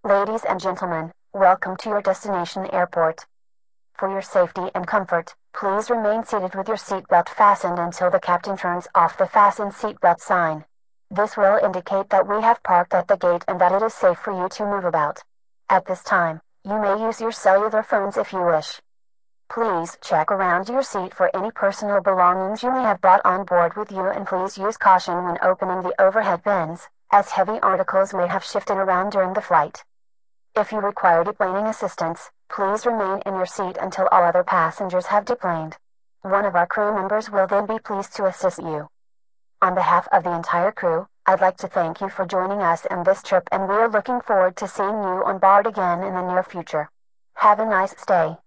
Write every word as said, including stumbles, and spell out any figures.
Ladies and gentlemen, welcome to your destination airport. For your safety and comfort, please remain seated with your seatbelt fastened until the captain turns off the fasten seatbelt sign. This will indicate that we have parked at the gate and that it is safe for you to move about. At this time, you may use your cellular phones if you wish. Please check around your seat for any personal belongings you may have brought on board with you, and please use caution when opening the overhead bins, as heavy articles may have shifted around during the flight. If you require deplaning assistance, please remain in your seat until all other passengers have deplaned. One of our crew members will then be pleased to assist you. On behalf of the entire crew, I'd like to thank you for joining us in this trip, and we are looking forward to seeing you on board again in the near future. Have a nice stay.